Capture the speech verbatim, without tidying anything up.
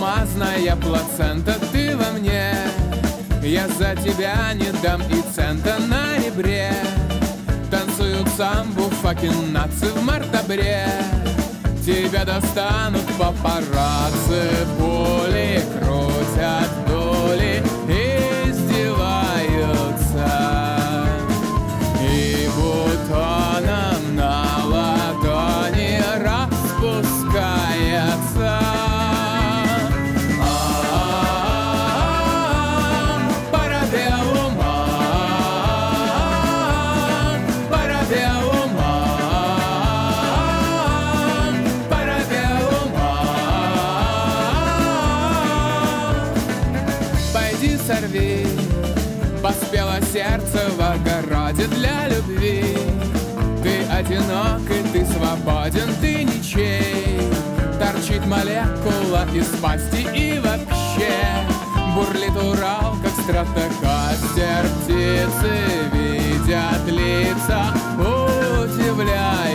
алмазная плацента, ты во мне. Я за тебя не дам и цента на ребре. Танцуют самбу факин наци в мартабре. Тебя достанут папарацци, пули крутят доли, издеваются. И бутоном на ладони распускается. Сорви, поспело сердце в огороде для любви. Ты одинок и ты свободен, ты ничей. Торчит молекула из пасти и вообще бурлит Урал, как стратокастер. Птицы видят лица, удивляются.